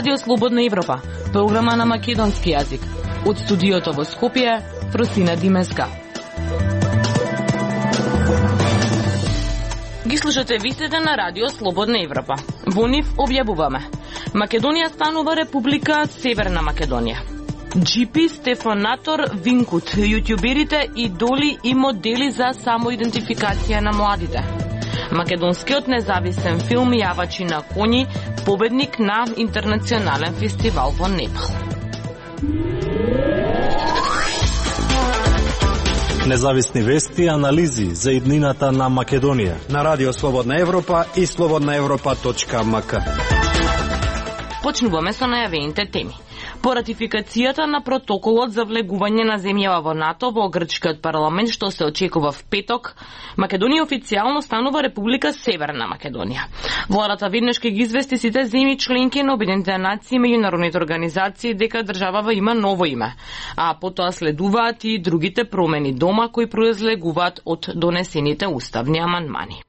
Радио Слободна Европа, програма на македонски јазик. Од студиото во Скопје, Фросина Димеска. Ги слушате вистите на Радио Слободна Европа. Во нив објавуваме: Македонија станува република Северна Македонија. GP Стефанатор Винкут, јутјуберите, идоли и модели за самоидентификација на младите. Македонскиот независен филм Јавачи на коњи, победник на интернационален фестивал во Непал. Независни вести и анализи за иднината на Македонија на Радио Слободна Европа и slobodnaevropa.mk. Почнуваме со најавените теми. По ратификацијата на протоколот за влегување на земјава во НАТО во грчкиот парламент, што се очекува в петок, Македонија официјално станува република Северна Македонија. Владата веднаш ќе ги извести сите земји членки на Обединетите нации и меѓународните организации дека државава има ново име, а потоа следуваат и другите промени дома кои произлегуваат од донесените уставни амандмани.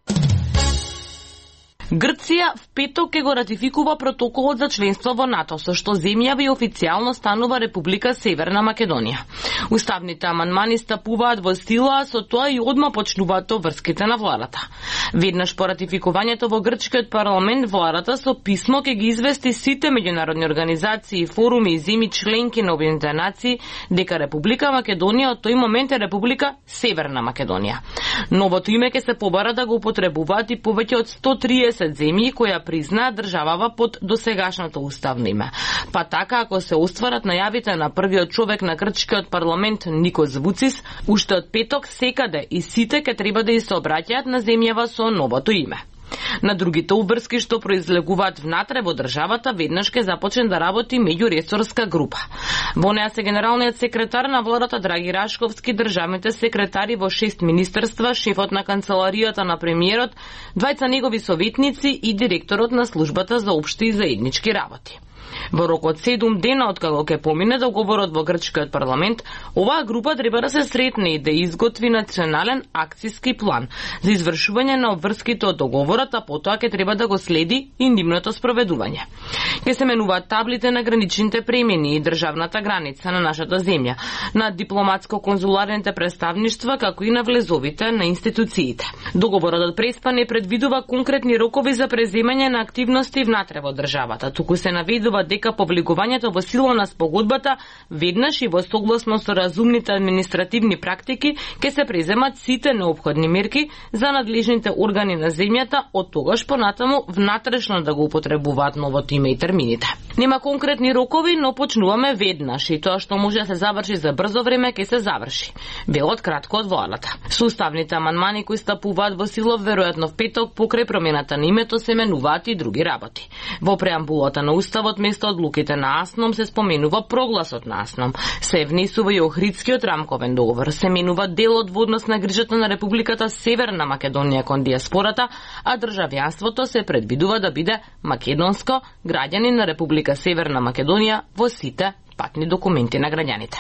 Грција в петок ќе го ратификува протоколот за членство во НАТО, со што земјава и официјално станува република Северна Македонија. Уставните амандмани стапуваат во сила, а со тоа и одма почнуваат врските на владата. Веднаш по ратификувањето во грчкиот парламент, владата со писмо ќе ги извести сите меѓународни организации, форуми и земји членки на Обединетите нации дека република Македонија од тој момент е република Северна Македонија. Новото име ќе се побара да го употребуваат и повеќе од 130 земји која признаат државава под досегашното уставно име. Па така, ако се остварат најавите на првиот човек на грчкиот парламент Никос Вуцис, уште од петок секаде и сите ќе треба да и се обраќаат на земјава со новото име. На другите обврски што произлегуваат внатре во државата, веднаш ќе започне да работи меѓуресорска група. Во неа се генералниот секретар на владата Драги Рашковски, државните секретари во 6 министерства, шефот на канцеларијата на премиерот, двајца негови советници и директорот на службата за општи и заеднички работи. Во рок од 7 дена од кога ќе помине договорот во грчкиот парламент, оваа група треба да се сретне и да изготви национален акциски план за извршување на обврските од договорот, а потоа ќе треба да го следи и нивното спроведување. Ќе се менуваат таблите на граничните премини и државната граница на нашата земја, на дипломатско-конзуларните представништва, како и на влезовите на институциите. Договорот од Преспа не предвидува конкретни рокови за преземање на активности внатре во државата, туку се наведува дека по влегувањето во сила на спогодбата веднаш и во согласно со разумните административни практики ќе се преземат сите неопходни мерки за надлежните органи на земјата од тогаш понатаму внатрешно да го употребуваат новото име и термините. Нема конкретни рокови, но почнуваме веднаш и тоа што може да се заврши за брзо време ќе се заврши. Велот кратко од владата. Со уставните амандмани кои стапуваат во сила веројатно в петок покрај промената на името се менуваат и други работи. Во преамбулата на уставот место одлуките на АСНОМ се споменува прогласот на АСНОМ, се внесува и Охридскиот рамковен договор, се менува делот во однос на грижата на републиката Северна Македонија кон диаспората, а државјанството се предвидува да биде македонско, граѓанин на Република Северна Македонија во сите патни документи на граѓаните.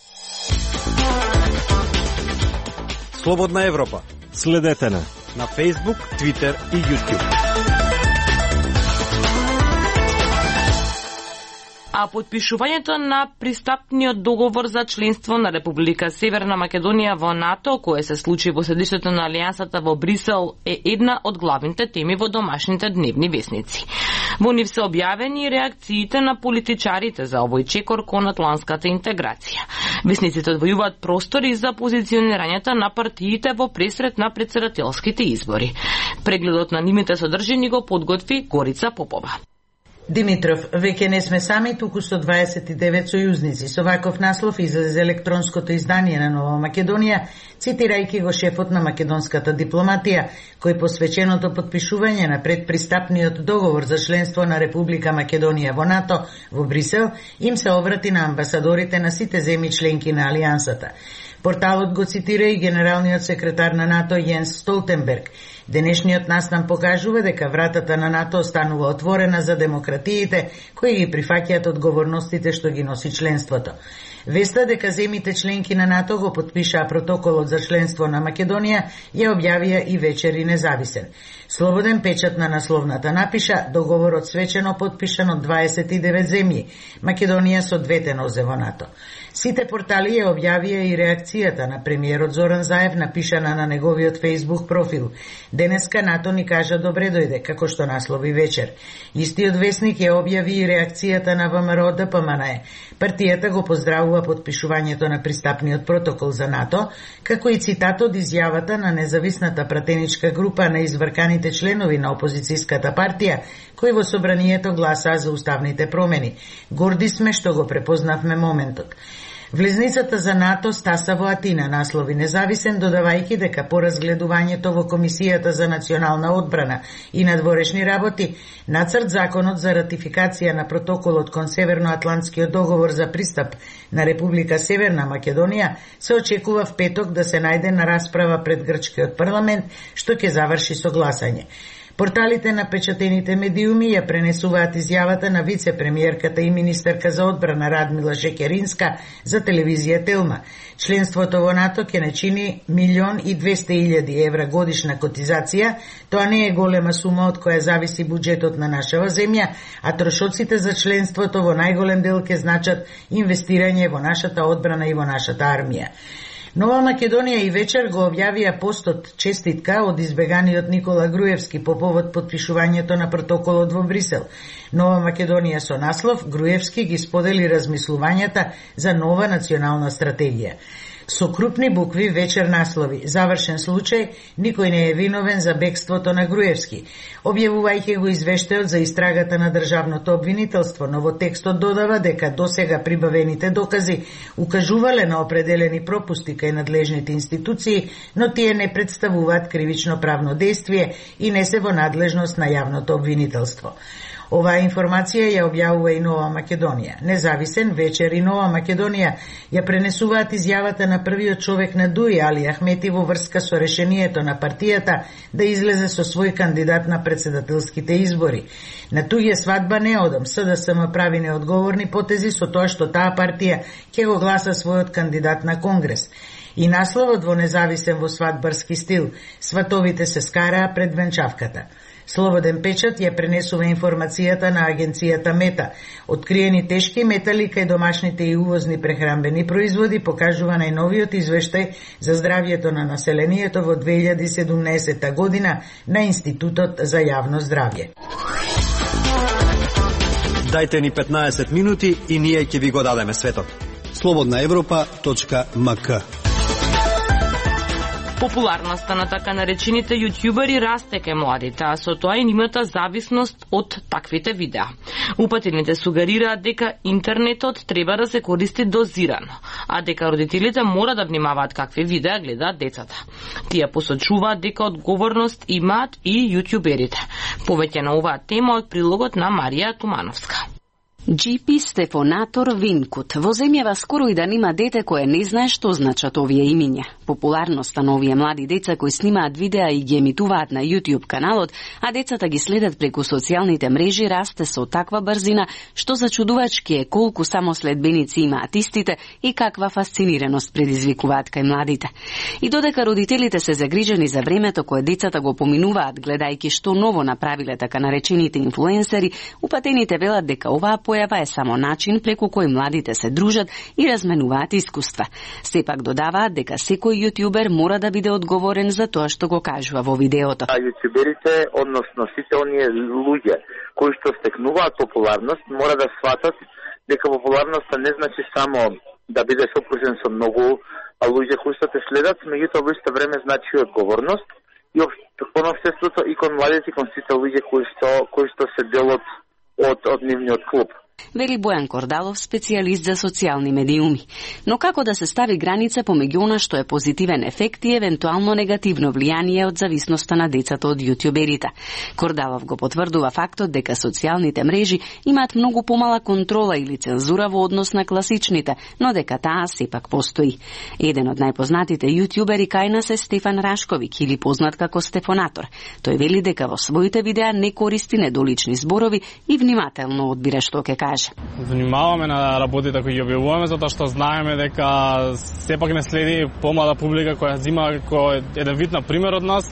Слободна Европа. Следете на Facebook, Twitter и YouTube. А подпишувањето на пристапниот договор за членство на Република Северна Македонија во НАТО, кое се случи во седиштето на Алијансата во Брисел, е една од главните теми во домашните дневни весници. Во нив се објавени реакциите на политичарите за овој чекор кон атлантската интеграција. Весниците одвојуваат простори за позиционирањето на партиите во пресрет на претседателските избори. Прегледот на нивните содржини го подготви Горица Попова. Димитров, веќе не сме сами, туку со 29 сојузници. Со ваков наслов излезе електронското издание на Нова Македонија, цитирајќи го шефот на македонската дипломатија, кој посвеченото подпишување на предпристапниот договор за членство на Република Македонија во НАТО во Брисел, им се обрати на амбасадорите на сите земји членки на Алијансата. Порталот го цитира и генералниот секретар на НАТО Јенс Столтенберг. Денешниот настан покажува дека вратата на НАТО останува отворена за демократиите кои ги прифаќаат одговорностите што ги носи членството. Веста дека земите членки на НАТО го потпишаа протоколот за членство на Македонија ја објавија и вечери Независен. Слободен печат на насловната напиша договорот свечено потпишан од 29 земји, Македонија со двете нозе во НАТО. Сите портали ја објавија и реакцијата на премиерот Зоран Заев напишана на неговиот Facebook профил. Денеска НАТО ни кажа добре дојде, како што наслови вечер. Истиот весник ја објави и реакцијата на ВМРО ДПМНЕ. Партијата го поздравува потпишувањето на пристапниот протокол за НАТО, како и цитат од изјавата на независната пратеничка група на изврканите членови на опозицијската партија, кои во собранието гласаа за уставните промени. Горди сме што го препознавме моментот. Влезницата за НАТО стаса во Атина, наслови Независен, додавајќи дека по разгледувањето во Комисијата за национална одбрана и надворешни работи, нацрт законот за ратификација на протоколот кон Северноатлантскиот договор за пристап на Република Северна Македонија се очекува в петок да се најде на расправа пред грчкиот парламент, што ќе заврши со гласање. Порталите на печатените медиуми ја пренесуваат изјавата на вице-премиерката и министерка за одбрана Радмила Шекеринска за телевизија Телма. Членството во НАТО ќе не чини 1.200.000 евра годишна котизација. Тоа не е голема сума од која зависи буџетот на нашава земја, а трошоците за членството во најголем дел ќе значат инвестирање во нашата одбрана и во нашата армија. Нова Македонија и вечер го објавија постот честитка од избеганиот Никола Груевски по повод потпишувањето на протоколот во Брисел. Нова Македонија со наслов Груевски ги сподели размислувањата за нова национална стратегија. Со крупни букви вечер наслови завршен случај, никој не е виновен за бегството на Груевски. Објавувајќи го извештајот за истрагата на државното обвинителство, но во текстот додава дека досега прибавените докази укажувале на определени пропусти кај надлежните институции, но тие не представуваат кривично правно действие и не се во надлежност на јавното обвинителство. Оваа информација ја објавува и Нова Македонија. Независен вечер и Нова Македонија ја пренесуваат изјавата на првиот човек на ДУИ, Али Ахмети, во врска со решението на партијата да излезе со свој кандидат на председателските избори. На туѓа свадба не одам, СДСМ прави неодговорни потези со тоа што таа партија ќе го гласа својот кандидат на Конгрес. И насловот во Независен во свадбарски стил, сватовите се скараа пред венчавката. Слободен печат ја пренесува информацијата на агенцијата Мета. Откриени тешки метали кај домашните и увозни прехранбени производи покажува најновиот извештај за здравјето на населението во 2017 година на Институтот за јавно здравје. Дајте ни 15 минути и ние ќе ви го дадеме светот. slobodnaevropa.mk. Популарноста на така наречените јутјубери расте кај младите, а со тоа и нивната зависност од таквите видеа. Упатените сугерираат дека интернетот треба да се користи дозирано, а дека родителите мора да внимаваат какви видеа гледаат децата. Тие посочуваат дека одговорност имаат и јутјуберите. Повеќе на оваа тема од прилогот на Марија Тумановска. GP Стефонатор Винкут. Во земјава скоро и да нема дете кое не знае што значат овие имиња. Популарноста на овие млади деца кои снимаат видеа и ги емитуваат на YouTube каналот, а децата ги следат преку социјалните мрежи, расте со таква брзина што зачудувачки е колку само следбеници имаат истите и каква фасцинираност предизвикуваат кај младите. И додека родителите се загрижени за времето кое децата го поминуваат гледајќи што ново направиле така наречените инфлуенсери, упатените велат дека оваа појава е само начин преку кој младите се дружат и разменуваат искуства. Сепак додаваат дека секој јутјубер мора да биде одговорен за тоа што го кажува во видеото. А јутјуберите, односно сите оние луѓе кои што стекнуваат популарност, мора да сватат дека популарноста не значи само да бидеш окружен со многу луѓе кои што те следат, меѓутоа во исто време значи одговорност и кон општеството и кон младите и кон сите луѓе кои што се дел од нивниот клуб. Вели Бојан Кордалов, специјалист за социјални медиуми. Но како да се стави граница помеѓу она што е позитивен ефект и евентуално негативно влијание од зависноста на децата од јутјуберите? Кордалов го потврдува фактот дека социјалните мрежи имаат многу помала контрола или цензура во однос на класичните, но дека таа сепак постои. Еден од најпознатите јутјубери кај нас е Стефан Рашковик, или познат како Стефонатор. Тој вели дека во своите видеа не користи недолични зборови и внимателно одбира што ќе каже. Внимаваме на работите кои ги објавуваме, затоа што знаеме дека сепак не следи помлада публика која зима како еден вид на пример од нас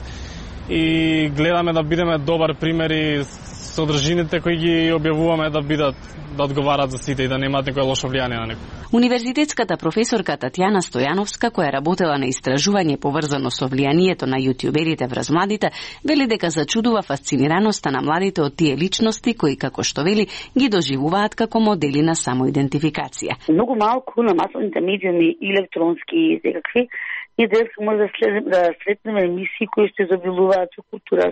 и гледаме да бидеме добар пример и содржините кои ги објавуваме да одговарат за сите и да немаат никој лошо влијание на некој. Универзитетската професорка Татјана Стојановска, која работела на истражување поврзано со влијанието на јутјуберите врз младите, вели дека зачудува фасцинираноста на младите од тие личности кои, како што вели, ги доживуваат како модели на самоидентификација. Многу малку на масовните медиуми, електронски и секакви, ние днес може да сретнеме емисии кои што изобилуваат со култура,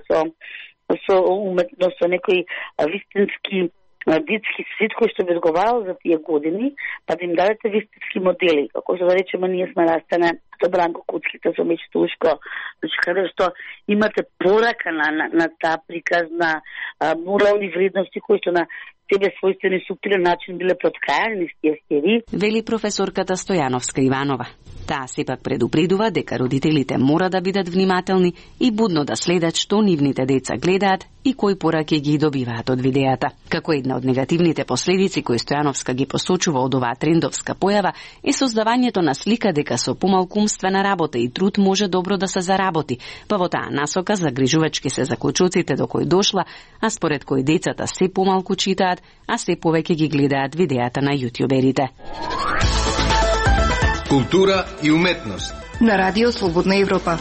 со уметност, со некои вистински детски свет кој што би одговарал за тие години, па да им дадете вистински модели. Како што да речеме, ние сме растане со Бранко Куцкица, со Мечето Ушко, значи каде што имате порака на таа приказ на морални вредности кои што на себе својствени суптилен начин биле проткајани с тие стерии. Вели професорката Стојановска Иванова. Таа сепак предупредува дека родителите мора да бидат внимателни и будно да следат што нивните деца гледаат и кои пораки ги добиваат од видеата. Како една од негативните последици кои Стојановска ги посочува од оваа трендовска појава е создавањето на слика дека со помалку умствена работа и труд може добро да се заработи, па во таа насока загрижувачки се заклучоците до кои дошла, а според кои децата се помалку читаат, а се повеќе ги гледаат видеата на јутјуберите. Култура и уметност на Радио Слободна Европа.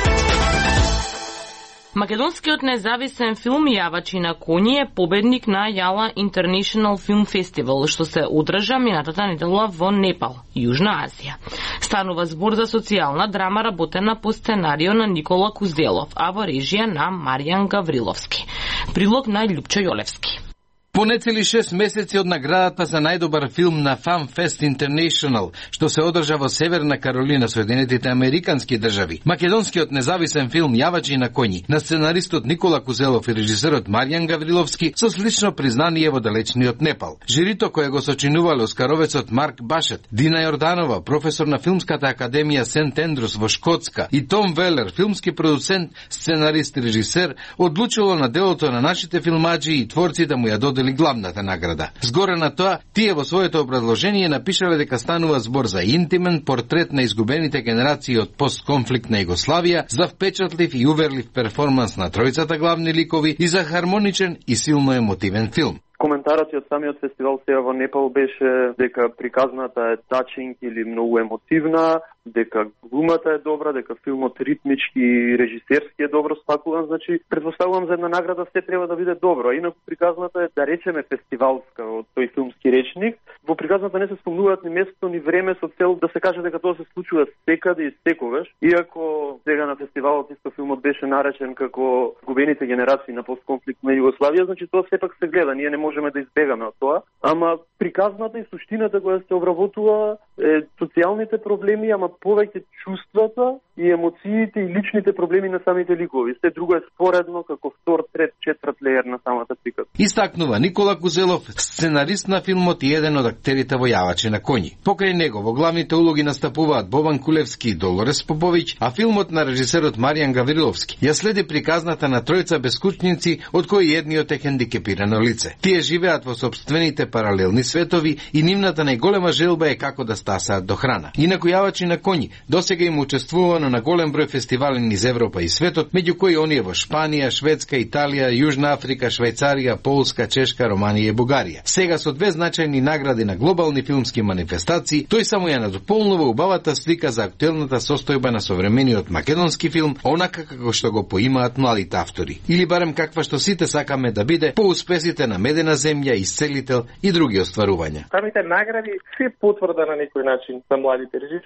Македонскиот независен филм Јавачи на коњи е победник на Јала International Film Festival, што се одржа минатата недела во Непал, Јужна Азија. Станува збор за социјална драма работена по сценарио на Никола Кузелов, а во режија на Маријан Гавриловски. Прилог на Љупчо Јолевски. По нецели 6 месеци од наградата за најдобар филм на Fan Fest International, што се одржа во Северна Каролина, Соединетите Американски држави, македонскиот независен филм Јавачи на коњи, на сценаристот Никола Кузелов и режисерот Маријан Гавриловски, со слично признание во далечниот Непал. Жирито кое го сочинувале оскаровецот Марк Башет, Дина Јорданова, професор на Филмската академија Сент Ендрус во Шкотска, и Том Велер, филмски продуцент, сценарист и режисер, одлучило на делото на нашите филмаџи и творци да му ја додели главната награда. Згоре на тоа, тие во своето образложение напишале дека станува збор за интимен портрет на изгубените генерации од постконфликтна Југославија, за впечатлив и уверлив перформанс на тројцата главни ликови и за хармоничен и силно емотивен филм. Коментарот од самиот фестивал сега во Непал беше дека приказната е тачинг или многу емотивна, дека глумата е добра, дека филмот ритмички и режисерски е добро спакуван, значи претпоставувам за една награда се треба да биде добро, а инаку приказната е, да речеме, фестивалска од тој филмски речник. Во приказната не се спомнуваат ни место ни време со цел да се каже дека тоа се случува секаде и секогаш, иако сега на фестивалот исто филмот беше наречен како губените генерации на постконфликтна Југославија, значи тоа сепак се гледа, ние не можеме да избегаме од тоа, ама приказната и суштината која се обработува е социјалните проблеми, ама повеќе чувствата и емоциите и личните проблеми на самите ликови. Се друго е споредно како втор, трет, четврт леер на самата приказ. Истакнува Никола Кузелов, сценарист на филмот и еден од актерите во Јавачи на коњи. Покрај него во главните улоги настапуваат Бобан Кулевски и Долорес Поповиќ, а филмот на режисерот Маријан Гавриловски ја следи приказната на тројца бескучници, од кои едниот е хендикепирано лице. Тие живеат во сопствените паралелни светови и нивната најголема желба е како да стасаат до храна. Инаку Јавачи на коњи досега им учествувано на голем број фестивали низ Европа и светот, меѓу кои оние во Шпанија, Шведска, Италија, Јужна Африка, Швајцарија, Полска, Чешка, Романија и Бугарија. Сега со две значајни награди на глобални филмски манифестации, тој само ја надополнува убавата слика за актуелната состојба на современиот македонски филм, онака како што го поимаат младите автори. Или барем каква што сите сакаме да биде по успесите на Медена земја, Исцелител и други остварувања. Самите награди се потврда на некој начин за младите режисери. Меѓутоа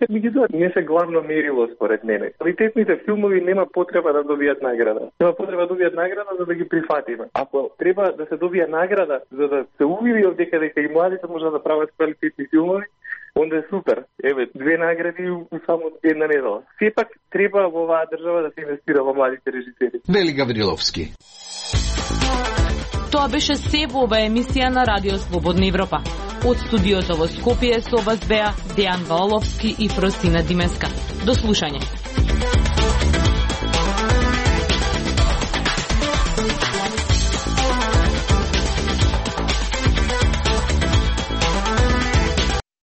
филмот не се главно мерило според мене. Квалитетните филмови нема потреба да добијат награда. Нема потреба да добијат награда за да ги прифатиме. Ако треба да се добие награда за да се увиди дека и младите можат да прават квалитетни филмови, онда е супер. Еве, 2 награди у само една недела. Сепак треба во оваа држава да се инвестира во младите режисери. Вели Гавриловски. Тоа беше се во оваа емисија на Радио Слободна Европа. Од студиото во Скопје со вас беа Дејан Валовски и Фросина Димеска. До слушање.